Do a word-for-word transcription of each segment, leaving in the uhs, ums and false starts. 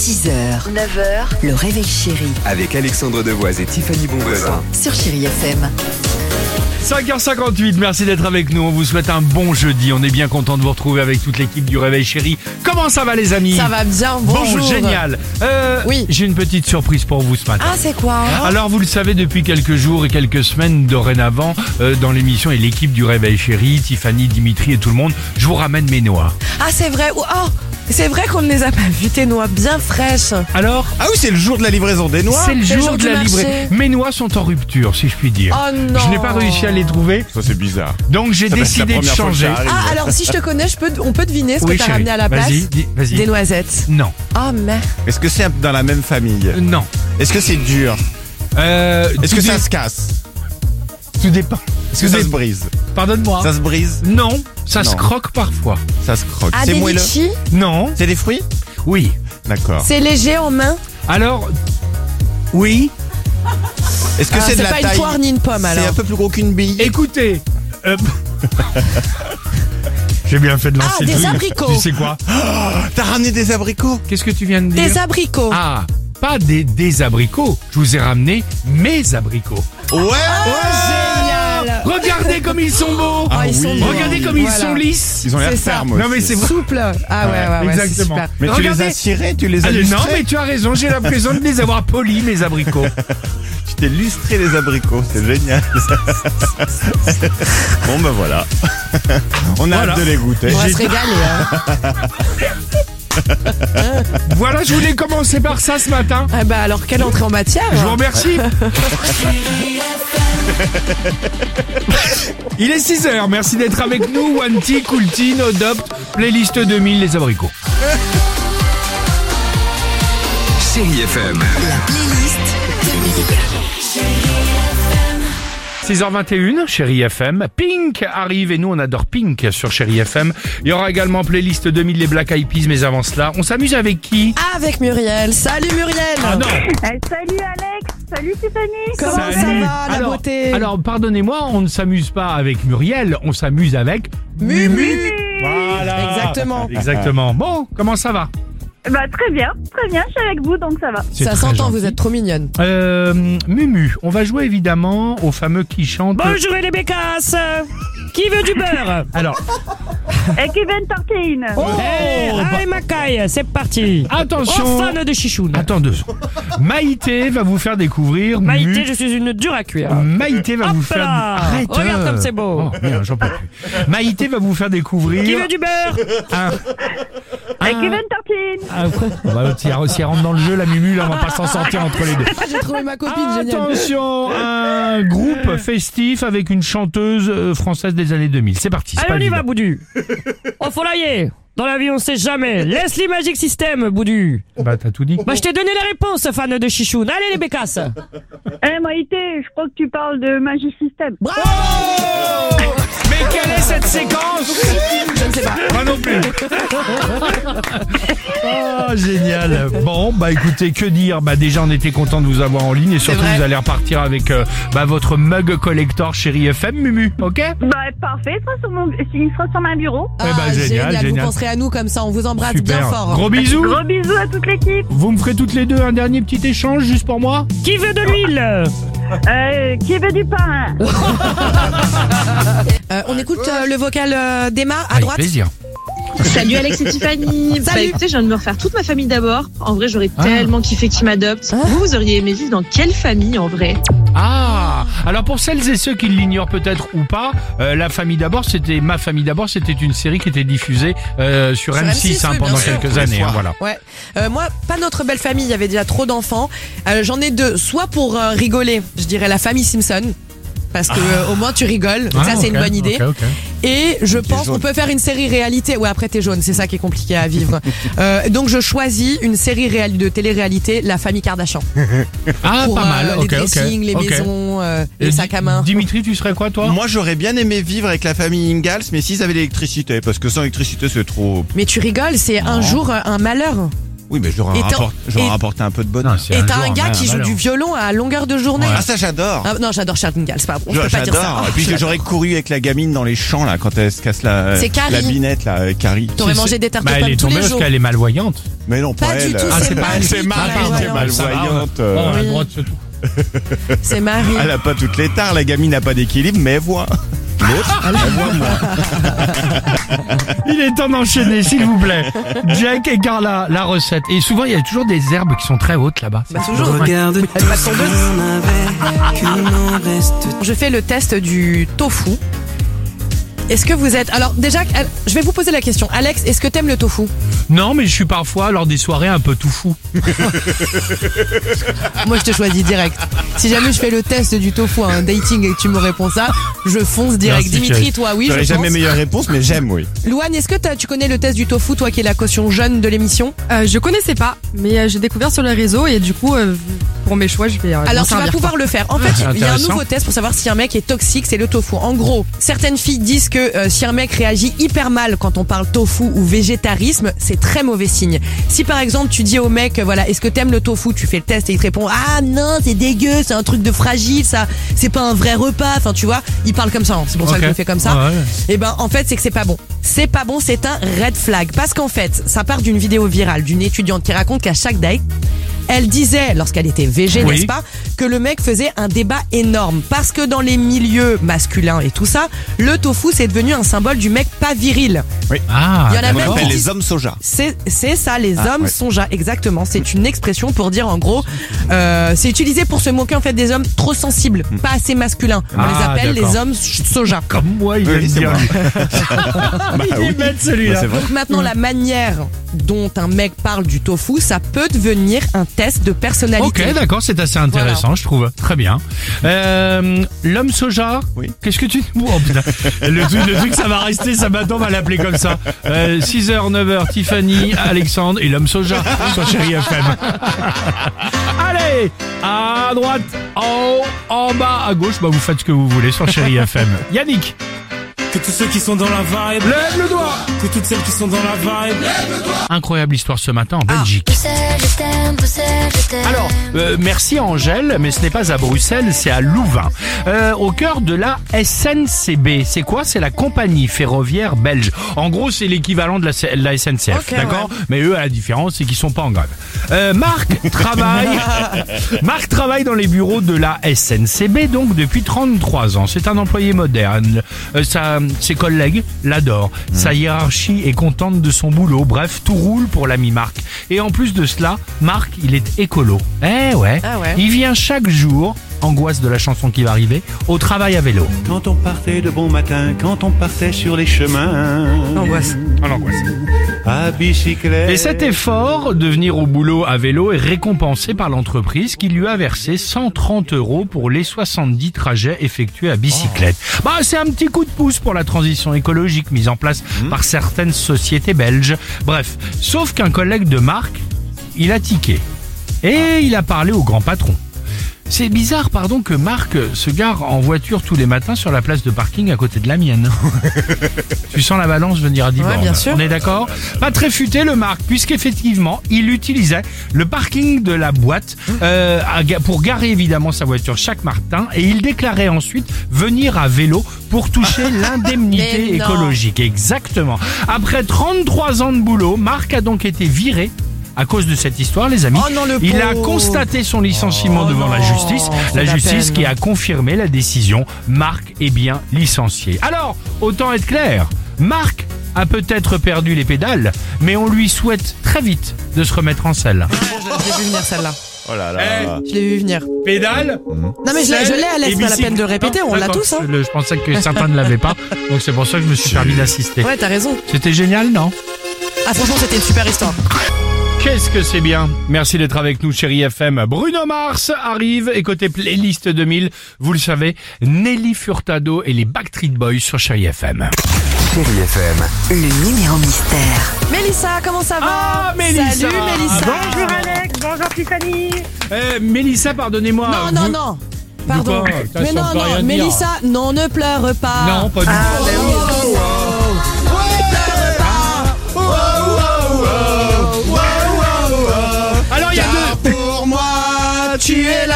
six heures, neuf heures, le réveil chéri Avec Alexandre Devoise et Tiffany Bonvoisin. sur Chéri F M. cinq heures cinquante-huit, merci d'être avec nous. On vous souhaite un bon jeudi. On est bien content de vous retrouver avec toute l'équipe du Réveil Chéri. Comment ça va, les amis? Ça va bien, bonjour. Bon, génial. Euh, Oui. J'ai une petite surprise pour vous ce matin. Ah, c'est quoi? Alors, vous le savez, depuis quelques jours et quelques semaines dorénavant, euh, dans l'émission et l'équipe du Réveil Chéri, Tiffany, Dimitri et tout le monde, je vous ramène mes noix. Ah, c'est vrai. Oh, c'est vrai qu'on ne les a pas vues, tes noix bien fraîches. Alors, Ah oui, c'est le jour de la livraison des noix. c'est le c'est le jour jour de du la marché. livraison. Mes noix sont en rupture, si je puis dire. Oh non. Je n'ai pas réussi à les trouver, Ça c'est bizarre. donc j'ai Ça va être la décidé de première fois que changer. ça arrive. Ah, alors si je te connais, je peux, on peut deviner ce Oui, que t'as chérie. ramené à la place. Vas-y, dis- vas-y. Des noisettes. Non, Oh, mais. Est-ce que c'est dans la même famille? Euh, non. Est-ce que c'est dur? Euh, Est-ce tout que ça dé- se casse? Tout dépend. Est-ce que Tout ça dé- se brise? Pardonne-moi. Ça se brise? Non, ça se Non. croque parfois. Ça se croque. Ah, C'est des moelleux? litchis. Non. C'est des fruits? Oui. D'accord. C'est léger en main. Alors, oui. Est-ce que Ah, c'est de c'est la pas une taille? poire ni une pomme, C'est alors. un peu plus gros qu'une bille. Écoutez. euh, J'ai bien fait de lancer Ah, le des truc. abricots. Tu sais quoi? T'as ramené des abricots? Qu'est-ce que tu viens de dire? Des abricots. Ah, pas des, des abricots. Je vous ai ramené mes abricots. Ouais! Génial. Regardez comme ils sont beaux. Oh, ils sont oui. beaux. Regardez comme ils Voilà. sont lisses. Ils ont l'air C'est ça. fermes Non, mais aussi. c'est vrai. Souple. Ah, ouais, ouais, ouais. c'est Exactement. super. Mais tu Regardez. les as cirés, tu les as Ah, non, lustrés. mais tu as raison, j'ai l'impression de les avoir polis, mes abricots. Tu t'es lustré les abricots, c'est génial. Bon ben voilà. On a Voilà. hâte de les goûter. On va J'ai- se régaler, hein. Voilà, je voulais commencer par ça ce matin. Ah, bah, alors, quelle entrée en matière? Je vous remercie. Il est six heures, merci d'être avec nous. One T, Cool Tea, No Doubt, playlist deux mille, les abricots. Chéri F M. La playlist six heures vingt et une, Chéri F M. Pink arrive et nous on adore Pink sur Chéri F M. Il y aura également playlist deux mille, les Black Eyed Peas, mais avant cela, on s'amuse avec qui? Avec Muriel. Salut, Muriel. Ah non. Euh, salut Alex, salut Tiffany. Comment ça Salut. va, la alors, beauté? alors, pardonnez-moi, on ne s'amuse pas avec Muriel, on s'amuse avec Mumu. Voilà. Exactement. Exactement. Bon, comment ça va? Bah très bien, très bien, je suis avec vous donc ça va. C'est Ça très s'entend, gentil. vous êtes trop mignonne. Euh, Mumu, on va jouer évidemment au fameux qui chante. Bonjour les bécasses. Qui veut du beurre? Alors, Et Kevin Tartine. oh, Eh, bah, allez Macaille, c'est parti. attention. Oh, fan de chichoune. Attends deux secondes. Maïté va vous faire découvrir. Maïté, Mu- je suis une dure à cuire. Maïté va Hop vous faire. là. Arrête. Regarde euh. comme c'est beau. Oh, merde, j'en peux plus. Maïté va vous faire découvrir. Qui veut du beurre? un. Et un- Kevin Tartine. un- on va- si elle si elle rentre dans le jeu, la Mumu, là, on va pas s'en sortir entre les deux. Ah, j'ai trouvé ma copine, génial. Attention, un groupe festif avec une chanteuse euh, française des années deux mille. C'est parti. c'est Allez, pas on y évident. va, Boudu. Oh, faut l'ailler. Dans la vie, on sait jamais. Laisse les Magic System, Boudu. Bah, t'as tout dit. Bah, je t'ai donné la réponse, fan de chichoune. Allez, les bécasses. Eh Maïté, je crois que tu parles de Magic System. Oh mais quelle est cette séquence? Je ne sais pas. Moi non plus. Oh, génial. Bon, bah écoutez, que dire? Bah déjà, on était content de vous avoir en ligne et surtout, vrai. vous allez repartir avec euh, bah, votre mug collector Chéri F M, Mumu, ok? Bah parfait, il sera sur, mon... il sera sur ma bureau. Ah, Eh ben, génial, génial. Vous penserez à nous comme ça, on vous embrasse Super. bien fort. Gros bisous. Gros bisous à toute l'équipe. Vous me ferez toutes les deux un dernier petit échange juste pour moi? Qui veut de l'huile? Euh, qui veut du pain? Euh, on écoute euh, le vocal euh, d'Emma à Avec droite. plaisir. Salut Alex et Tiffany. Bah Salut. écoutez, je viens de me refaire toute ma famille d'abord. En vrai, j'aurais Ah. tellement kiffé qu'ils m'adoptent. Ah. Vous, vous auriez aimé vivre dans quelle famille en vrai? Ah, alors pour celles et ceux qui l'ignorent peut-être ou pas, euh, La Famille d'abord, c'était Ma Famille d'abord, c'était une série qui était diffusée euh, sur, Sur M M six, six, hein, oui, pendant bien sûr. quelques Tous les années. hein, soirs. voilà. Ouais. Euh, moi, pas notre belle famille, il y avait déjà trop d'enfants. Euh, J'en ai deux. Soit pour euh, rigoler, je dirais la famille Simpson. Parce que euh, au moins tu rigoles, donc Ah, ça c'est ok, une bonne idée. ok, ok. Et je pense jaune. qu'on peut faire une série réalité. Ouais, après t'es jaune, c'est ça qui est compliqué à vivre. euh, donc je choisis une série réal- de télé-réalité, La Famille Kardashian. Ah, Pour pas euh, mal. les ok, ok, dressings, les ok. maisons, euh, Et les sacs à main. Dimitri, tu serais quoi toi? Moi j'aurais bien aimé vivre avec la famille Ingalls, mais s'ils avaient l'électricité, parce que sans électricité c'est trop. Mais tu rigoles, c'est un jour euh, un malheur. Oui, mais j'aurais Et t'en- rapport- j'aurais et- rapporté un peu de bonheur. Non, c'est Et un t'as jour, un gars ouais, qui joue alors. du violon à longueur de journée. Ah, ça, j'adore. Ah, non, j'adore Charles Ingalls, c'est pas bon, on peut pas dire ça. J'adore. Oh, Et puis je j'aurais l'adore. couru avec la gamine dans les champs là quand elle se casse la, C'est Carrie. la binette là, euh, Carrie. T'aurais C'est- mangé des tartes Bah, aux elle pommes est tous tombée les parce jours. qu'elle est malvoyante. Mais non, pas, Pas du elle. tout, Ah, c'est c'est pas Marie elle, c'est qui est Marie qui est malvoyante. malvoyante. Oh, euh. on a le Oui. droit de se tout. C'est Marie. Elle a pas toutes les tares, la gamine n'a pas d'équilibre, mais elle voit. L'autre, elle voit moi. Il est temps d'enchaîner, s'il vous plaît. Jack et Carla, la recette. Et souvent, il y a toujours des herbes qui sont très hautes là-bas. Bah, toujours. Regarde Elle tout va ce tomber. qu'on avait, qu'il n'en reste. Je fais le test du tofu. Est-ce que vous êtes... Alors déjà, Al- je vais vous poser la question. Alex, est-ce que t'aimes le tofu? Non, mais je suis parfois, lors des soirées, un peu tout fou. Moi, je te choisis direct. Si jamais je fais le test du tofu à un dating et que tu me réponds ça, je fonce direct. Merci, Dimitri, chérie. toi, oui, je J'aurais jamais pense. meilleure réponse, mais j'aime, oui. Louane, est-ce que t'as- tu connais le test du tofu, toi qui es la caution jeune de l'émission? Euh, je connaissais pas, mais euh, j'ai découvert sur les réseaux et du coup, euh, pour mes choix, je vais. Euh, Alors m'en tu vas servir, pouvoir quoi. le faire. En fait, c'est il y a un intéressant. nouveau test pour savoir si un mec est toxique, c'est le tofu. En gros, certaines filles disent que euh, si un mec réagit hyper mal quand on parle tofu ou végétarisme, c'est très mauvais signe. Si par exemple tu dis au mec, euh, voilà, est-ce que t'aimes le tofu? Tu fais le test et il te répond, ah non, c'est dégueu, c'est un truc de fragile, ça, c'est pas un vrai repas. Enfin, tu vois, il parle comme ça. hein. C'est pour ça Ok. que je le fais comme ça. Ouais, ouais. Et ben en fait c'est que c'est pas bon. C'est pas bon, c'est un red flag. Parce qu'en fait, ça part d'une vidéo virale d'une étudiante qui raconte qu'à chaque date, elle disait, lorsqu'elle était végé, Oui. n'est-ce pas, que le mec faisait un débat énorme. Parce que dans les milieux masculins et tout ça, le tofu c'est devenu un symbole du mec pas viril. Ah, Il y en a On même d'accord. appelle qui les disent- hommes soja. C'est c'est ça, les Ah, hommes ouais. sont ja. Exactement, c'est une expression pour dire en gros, euh, c'est utilisé pour se moquer en fait des hommes trop sensibles, pas assez masculins. On Ah, les appelle d'accord. les hommes soja. Comme moi, il Oui, aime c'est bien. moi. lui. Bah Il est oui. bête Bah, celui-là. c'est vrai. Donc maintenant, la manière dont un mec parle du tofu, ça peut devenir un test de personnalité. Ok, d'accord, c'est assez intéressant, je trouve. Très bien. Euh, L'homme soja. Oui. Qu'est-ce que tu... Oh, putain. Le truc, le truc, ça va rester, ça m'attend, on va l'appeler comme ça. Euh, six heures, neuf heures, Tiffany, Alexandre et l'homme soja sur Chéri F M. Allez, à droite, en haut, en bas, à gauche, bah vous faites ce que vous voulez sur Chéri F M. Yannick, Que tous ceux qui sont dans la vibe, lève le doigt. que toutes celles qui sont dans la vibe. Incroyable histoire ce matin en Belgique. Alors, euh, merci Angèle, mais ce n'est pas à Bruxelles, c'est à Louvain, euh, au cœur de la S N C B. C'est quoi? C'est la compagnie ferroviaire belge. En gros, c'est l'équivalent de la, C- la S N C F, Ok, d'accord? ouais. Mais eux, à la différence, c'est qu'ils sont pas en grève. Euh, Marc travaille, Marc travaille dans les bureaux de la S N C B, donc depuis trente-trois ans. C'est un employé moderne. Euh, sa, ses collègues l'adorent. Sa hiérarchie est contente de son boulot. Bref, tout roule pour l'ami Marc. Et en plus de cela, Marc, il est écolo. Eh ouais. Ah ouais. Il vient chaque jour, angoisse de la chanson qui va arriver, au travail à vélo. Quand on partait de bon matin, quand on partait sur les chemins. Angoisse. En angoisse. À bicyclette. Et cet effort de venir au boulot à vélo est récompensé par l'entreprise qui lui a versé cent trente euros pour les soixante-dix trajets effectués à bicyclette. Bah, c'est un petit coup de pouce pour la transition écologique mise en place par certaines sociétés belges. Bref, sauf qu'un collègue de Marc, il a tiqué. Et il a parlé au grand patron. C'est bizarre, pardon, que Marc se gare en voiture tous les matins sur la place de parking à côté de la mienne. Tu sens la balance venir à dix Ouais, bornes. bien sûr. On est d'accord? Pas très futé le Marc, puisqu'effectivement, il utilisait le parking de la boîte euh, à ga- pour garer évidemment sa voiture chaque matin, et il déclarait ensuite venir à vélo pour toucher l'indemnité Mais non. écologique. Exactement. Après trente-trois ans de boulot, Marc a donc été viré à cause de cette histoire, les amis. Oh non, le Il a pauvre. constaté son licenciement Oh devant la non, justice. c'est La la justice peine. qui a confirmé la décision. Marc est bien licencié. Alors, autant être clair, Marc a peut-être perdu les pédales, mais on lui souhaite très vite de se remettre en selle. Je l'ai vu venir celle-là. Oh là là. Je l'ai vu venir. Pédales. Non mais je l'ai, je l'ai Alex, pas la peine de répéter, on l'a tous. Hein. Je, je pensais que certains ne l'avaient pas, donc c'est pour ça que je me suis permis d'assister. Ouais, t'as raison. C'était génial, non? Ah franchement, c'était une super histoire. Qu'est-ce que c'est bien. Merci d'être avec nous, Chéri F M. Bruno Mars arrive, et côté playlist deux mille, vous le savez, Nelly Furtado et les Backstreet Boys sur Chéri F M. Chéri F M. Le numéro mystère. Mélissa, comment ça va? Ah, Mélissa. Salut Mélissa. Bonjour Alex, bonjour Tiffany. Euh, Mélissa, pardonnez-moi. Non, non, vous- non. Pardon. quoi T'as Mais ça non, peut rien non, dire. Mélissa, non, ne pleure pas. Non, pas du Ah, tout. bah oui.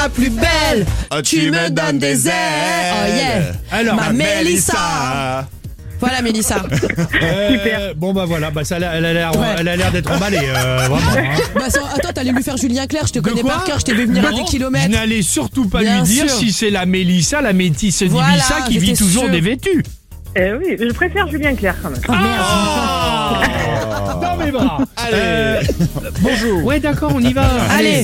la plus belle. Oh, Tu me donnes des ailes. Oh yeah. Alors, Ma Mélissa. Voilà Mélissa. euh, Super. Bon bah voilà, bah ça a l'air- elle a l'air, Ouais. elle a l'air d'être emballée, euh, vraiment. Hein. Bah ça, attends, t'allais lui faire Julien Clerc, je te De connais quoi par cœur, je t'ai vu venir à Non, des kilomètres. Je n'allais surtout pas Bien lui dire sûr. si c'est la Mélissa, la métisse Voilà, d'Ibiza qui vit j'étais toujours sûre. dévêtue. Eh oui, je préfère Julien Clerc quand même. Ah Dans mes bras. Allez. Bonjour. Ouais d'accord, on y va. Allez.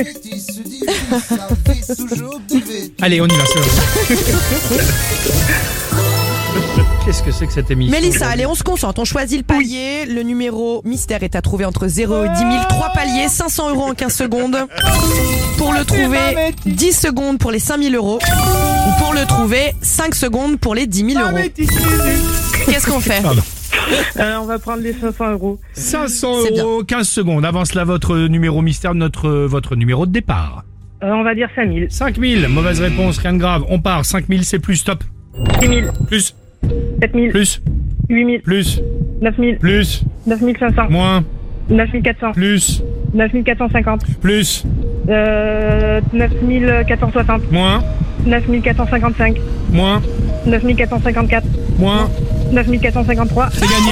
Allez, on y va. c'est bon. Qu'est-ce que c'est que cette émission? Mélissa, allez, on se concentre. On choisit le palier. Le numéro mystère est à trouver entre zéro et dix mille. Trois paliers, cinq cents euros en quinze secondes. Pour le trouver, dix secondes pour les cinq mille euros. Ou pour le trouver, cinq secondes pour les dix mille euros. Qu'est-ce qu'on fait? Euh, on va prendre les cinq cents euros. cinq cents C'est bien. euros, quinze secondes. Avance là votre numéro mystère, notre, votre numéro de départ. Euh, on va dire cinq mille. cinq mille, mauvaise réponse, rien de grave. On part, cinq mille c'est plus, stop. six mille. Plus, sept mille. plus, huit mille. plus, neuf mille. plus, neuf mille cinq cents. moins, neuf mille quatre cents. plus, neuf mille quatre cent cinquante. plus, Euh, neuf mille quatre cent soixante. moins, neuf mille quatre cent cinquante-cinq. moins, neuf mille quatre cent cinquante-quatre. moins. neuf mille quatre cent cinquante-trois. C'est gagné.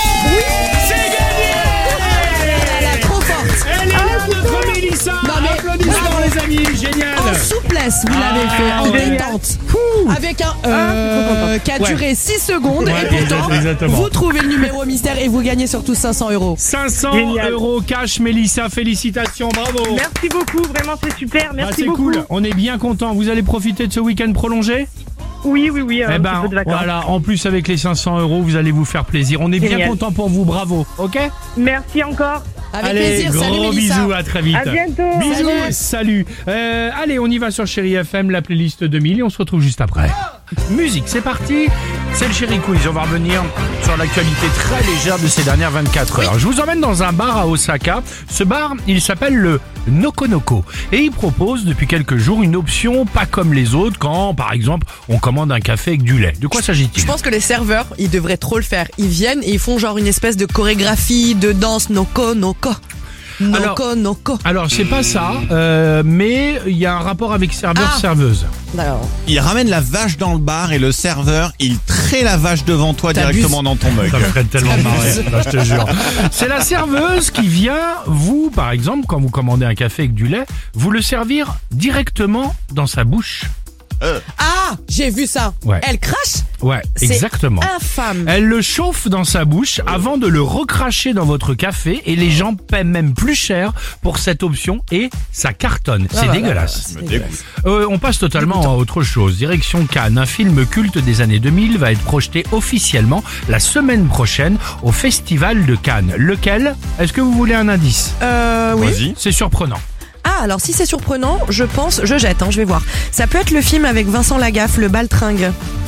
Elle est trop forte. Elle est là, notre Mélissa. Non, mais- Applaudissements bravo. les amis, génial. En souplesse, vous l'avez Ah, fait, en génial. détente. Avec un euh, qui a Ouais. duré six secondes. Ouais, et pourtant, exactement. vous trouvez le numéro mystère et vous gagnez surtout cinq cents euros. cinq cents Génial. euros cash, Mélissa, félicitations, bravo. Merci beaucoup, vraiment c'est super. Ah, Merci c'est beaucoup. cool, on est bien content. Vous allez profiter de ce week-end prolongé? Oui, oui, oui, un Eh petit ben, peu de vacances. voilà, en plus avec les cinq cents euros, vous allez vous faire plaisir. On est bien Génial. content pour vous, bravo, ok? Merci encore. Avec Allez, plaisir, gros salut Mélissa. bisous, à très vite. À bientôt. Bisous, Salut. salut. Euh, allez, on y va sur Chéri F M, la playlist deux mille et on se retrouve juste après. Musique, c'est parti. C'est le Chéri Quiz. On va revenir sur l'actualité très légère de ces dernières vingt-quatre heures. Je vous emmène dans un bar à Osaka. Ce bar, il s'appelle le Nokonoko. Et il propose depuis quelques jours une option pas comme les autres quand, par exemple, on commande un café avec du lait. De quoi s'agit-il? Je pense que les serveurs, ils devraient trop le faire. Ils viennent et ils font genre une espèce de chorégraphie, de danse, noko, noko. Alors- Noko, noko. Alors, c'est pas ça, euh, mais il y a un rapport avec serveur-serveuse. D'accord. Il ramène la vache dans le bar et le serveur, il trait la vache devant toi T'abuses. directement dans ton mug. Ça me ferait tellement marrer, là, je te jure. C'est la serveuse qui vient, vous, par exemple, quand vous commandez un café avec du lait, vous le servir directement dans sa bouche. Ah, j'ai vu ça. Ouais. Elle crache. Ouais, C'est exactement. infâme. Elle le chauffe dans sa bouche avant de le recracher dans votre café et les gens paient même plus cher pour cette option et ça cartonne. C'est Ah, bah, dégueulasse. bah, bah, c'est dégueulasse. Euh, on passe totalement à autre chose. Direction Cannes, un film culte des années deux mille va être projeté officiellement la semaine prochaine au Festival de Cannes. Lequel? Est-ce que vous voulez un indice? Euh, oui. Vas-y. C'est surprenant. Ah, alors si c'est surprenant, je pense, je jette, hein, je vais voir. Ça peut être le film avec Vincent Lagaffe, Le Baltringue.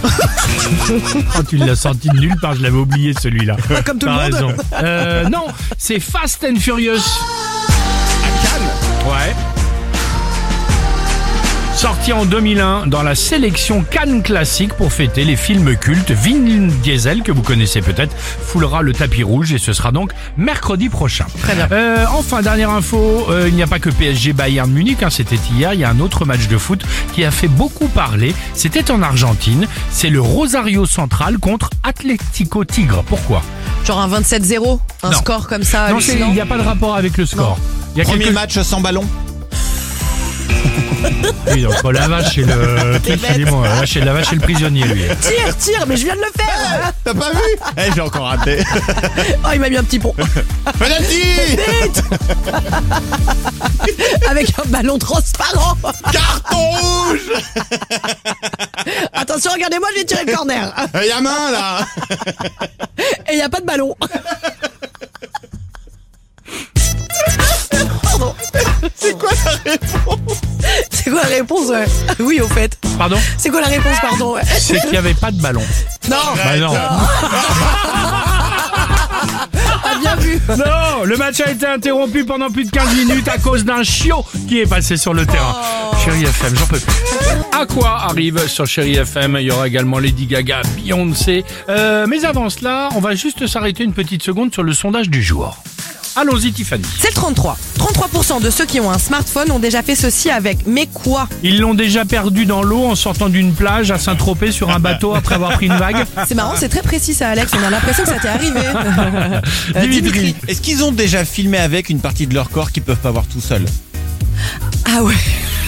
Oh, tu l'as sorti de nulle part, je l'avais oublié celui-là. Comme tout le T'as monde. raison. Euh, non, c'est Fast and Furious. À Cannes? Ouais. Sorti en deux mille un dans la sélection Cannes Classique pour fêter les films cultes, Vin Diesel, que vous connaissez peut-être, foulera le tapis rouge et ce sera donc mercredi prochain. Très bien. Euh, enfin, dernière info, euh, il n'y a pas que P S G Bayern Munich, hein, c'était hier, il y a un autre match de foot qui a fait beaucoup parler, c'était en Argentine, c'est le Rosario Central contre Atlético Tigre. Pourquoi? Genre un vingt-sept zéro, un Non. score comme ça. Non, c'est- hallucinant. il n'y a pas de rapport avec le score. Il y a Premier quelque- match sans ballon. Oui, entre la vache et le... Excusez-moi, la vache et la vache et le prisonnier, lui. Tire, tire, mais je viens de le faire. T'as pas vu? Eh, j'ai encore raté. Oh, il m'a mis un petit pont. Penalty! Avec un ballon transparent. Carton rouge! Attention, regardez-moi, je vais tirer le corner. Il y a main, là! Et il n'y a pas de ballon. Pardon. C'est quoi la réponse? C'est quoi la réponse? Ouais. Oui, au fait. Pardon? C'est quoi la réponse, pardon? Ouais. C'est qu'il n'y avait pas de ballon. Non. Bah non. Ah, bien vu. Non, le match a été interrompu pendant plus de quinze minutes à cause d'un chiot qui est passé sur le terrain. Chéri F M, j'en peux plus. À quoi arrive sur Chéri F M? Il y aura également Lady Gaga, Beyoncé. Euh, mais avant cela, on va juste s'arrêter une petite seconde sur le sondage du jour. Allons-y Tiffany. C'est le trente-trois. trente-trois pour cent de ceux qui ont un smartphone ont déjà fait ceci avec. Mais quoi? Ils l'ont déjà perdu dans l'eau en sortant d'une plage à Saint-Tropez sur un bateau après avoir pris une vague. C'est marrant, c'est très précis ça, Alex. On a l'impression que ça t'est arrivé. Euh, Dimitri. Est-ce qu'ils ont déjà filmé avec une partie de leur corps qu'ils peuvent pas voir tout seuls? Ah ouais.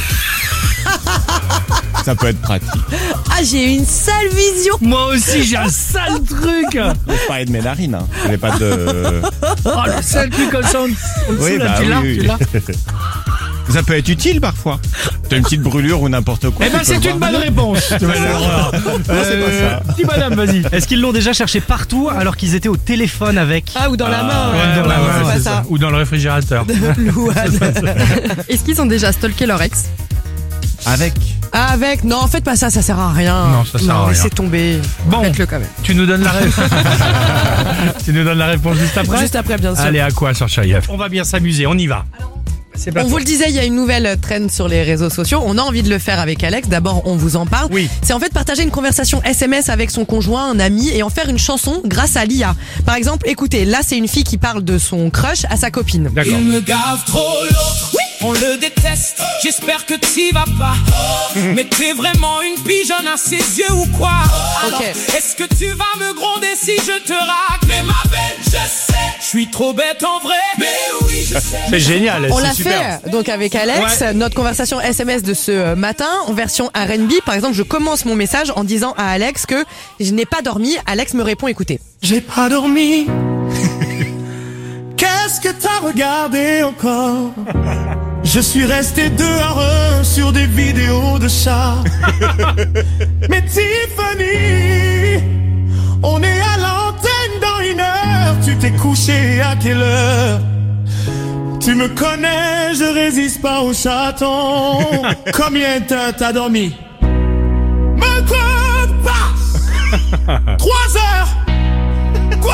Ça peut être pratique. Ah, j'ai eu une sale vision. Moi aussi j'ai un sale truc. Je parlais de mes narines, hein. Je n'ai pas de... Oh le sale truc comme ça en en dessous Oui, là, bah tu oui, l'as, oui. tu l'as. Ça peut être utile parfois. T'as une petite brûlure ou n'importe quoi. Eh ben tu peux c'est le une voir bonne dedans. réponse. Tu vois, l'erreur. c'est pas ça. Dis madame, vas-y. Est-ce qu'ils l'ont déjà cherché partout alors qu'ils étaient au téléphone avec? Ah, ou dans la main. Ouais, euh, dans la ouais, main, c'est pas c'est ça. ça. Ou dans le réfrigérateur. Louane. Est-ce qu'ils ont déjà stalké leur ex? Avec. Ah, avec. Non, en fait, pas ça, ça sert à rien. Non, ça sert à rien. Laissez tomber. Bon, Faites-le quand même. tu nous donnes la réponse. Tu nous donnes la réponse juste après. Juste après, bien sûr. Allez, à quoi sur Chérie F M? On va bien s'amuser, on y va. C'est pas On toi. vous le disait, il y a une nouvelle trend sur les réseaux sociaux. On a envie de le faire avec Alex. D'abord, on vous en parle. Oui. C'est en fait partager une conversation S M S avec son conjoint, un ami, et en faire une chanson grâce à l'I A. Par exemple, écoutez, là, c'est une fille qui parle de son crush à sa copine. D'accord. Il me gave trop l'autre, on le déteste, j'espère que t'y vas pas. Mais t'es vraiment une pigeonne à ses yeux ou quoi? Alors, Ok. est-ce que tu vas me gronder si je te racle? Mais ma belle, je sais, je suis trop bête en vrai. Mais oui, je sais. C'est génial, On c'est l'a super. fait donc avec Alex, Ouais. notre conversation S M S de ce euh, matin en version R and B. Par exemple, je commence mon message en disant à Alex que je n'ai pas dormi. Alex me répond, écoutez. J'ai pas dormi. Qu'est-ce que t'as regardé encore? Je suis resté dehors sur des vidéos de chats. Mais Tiffany, on est à l'antenne dans une heure. Tu t'es couché à quelle heure? Tu me connais, je résiste pas au chaton. Combien de temps t'as dormi? Me compte pas. Trois heures. Quoi?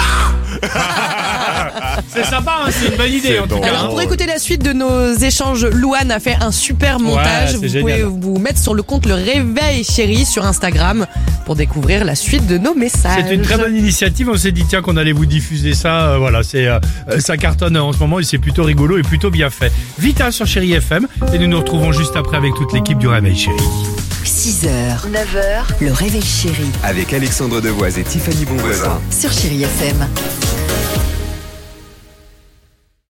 C'est sympa, hein, c'est une bonne idée en tout cas. Alors pour écouter la suite de nos échanges, Louane a fait un super montage. c'est Vous génial. pouvez vous mettre sur le compte Le Réveil Chéri sur Instagram pour découvrir la suite de nos messages. C'est une très bonne initiative. On s'est dit tiens qu'on allait vous diffuser ça. Euh, voilà, c'est euh, ça cartonne en ce moment et c'est plutôt rigolo et plutôt bien fait. Vita sur Chérie F M et nous nous retrouvons juste après avec toute l'équipe du Réveil Chéri. six heures, neuf heures, le réveil chéri Avec Alexandre Devoise et Tiffany Bonvoisin. sur Chérie F M.